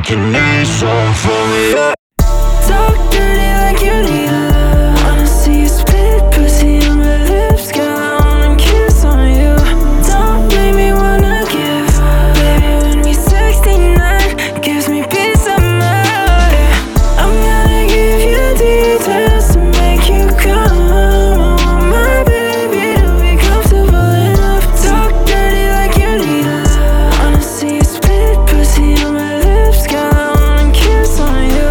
like you need some from me, yeah. Talk dirty like you need love. Wanna see you spit pussy on my lips, girl, I wanna kiss on you. Don't make me wanna give up. Baby, when we 69, it gives me peace of mind. I'm gonna give you details to make you come. I want my baby to be comfortable enough. Talk dirty like you need love. Wanna see you spit pussy on my lips, girl, I wanna kiss on you.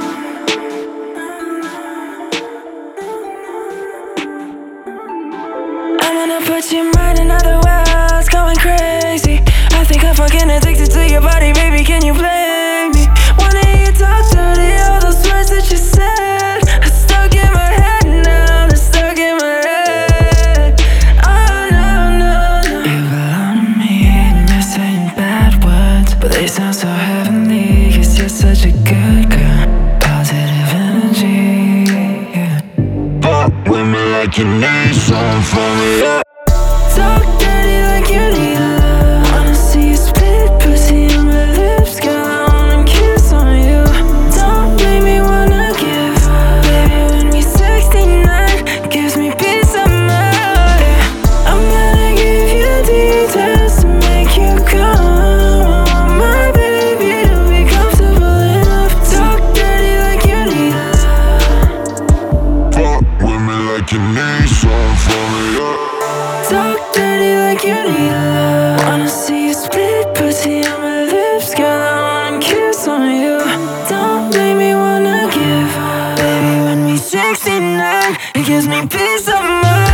I'm gonna put your mind in other worlds, going crazy. I think I'm fucking addicted to your body, baby, can you blame me? Wanna hear you talk dirty, all those words that you said are stuck in my head now, they're stuck in my head. Oh no, no, no. You belong to me and you're saying bad words, but they sound so heavenly, cause you're such a good girl. Positive energy, yeah. Fuck with me like you need some from me, yeah. Talk dirty like you need love. Wanna see you spit pussy on my lips, girl, I wanna kiss on you. Don't make me wanna give up. Baby, when we 69, it gives me peace of mind. I'm gonna give you details to make you come. I want my baby to be comfortable enough. Talk dirty like you need love. Fuck with me like you need some from me, yeah. Talk dirty like you need love. Wanna see you spit pussy on my lips, girl, I wanna kiss on you. Don't make me wanna give up. Baby, when we 69, it gives me peace of mind.